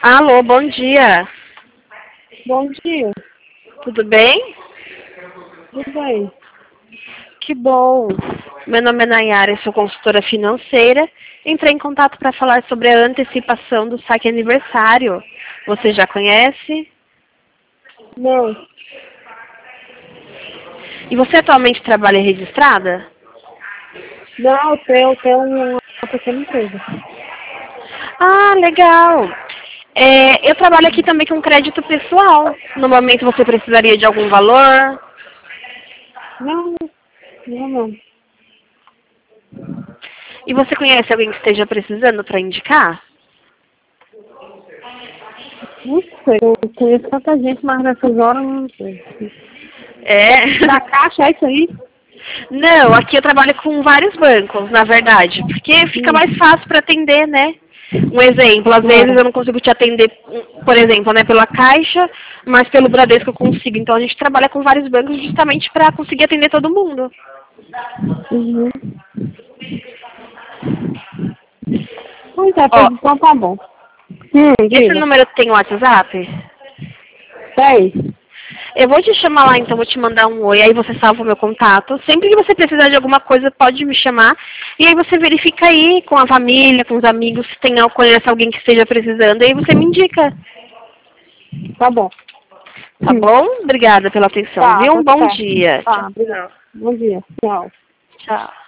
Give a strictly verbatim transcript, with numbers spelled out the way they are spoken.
Alô, bom dia. Bom dia. Tudo bem? Tudo bem? Que bom. Meu nome é Nayara, eu sou consultora financeira. Entrei em contato para falar sobre a antecipação do saque aniversário. Você já conhece? Não. E você atualmente trabalha registrada? Não, eu tenho, eu tenho uma pequena empresa. Ah, legal. É, eu trabalho aqui também com crédito pessoal. No momento você precisaria de algum valor? Não, não, não. E você conhece alguém que esteja precisando para indicar? Não sei. Eu conheço tanta gente, mas nessas horas eu não sei. É. Da Caixa, é isso aí? Não, aqui eu trabalho com vários bancos, na verdade, porque fica Hum. mais fácil para atender, né? Um exemplo, às vezes É. eu não consigo te atender, por exemplo, né, pela Caixa, mas pelo Bradesco eu consigo. Então a gente trabalha com vários bancos justamente para conseguir atender todo mundo. Uhum. Pois é, pois Ó, então tá bom. Hum, esse diga. número tem WhatsApp? Tem. Eu vou te chamar lá, então vou te mandar um oi, aí você salva o meu contato. Sempre que você precisar de alguma coisa, pode me chamar. E aí você verifica aí com a família, com os amigos, se tem, conhece alguém que esteja precisando, e aí você me indica. Tá bom. Tá Hum. bom? Obrigada pela atenção, Tá, viu? tá Um bom certo. dia. Tá, obrigada. Bom dia. Tchau. Tchau.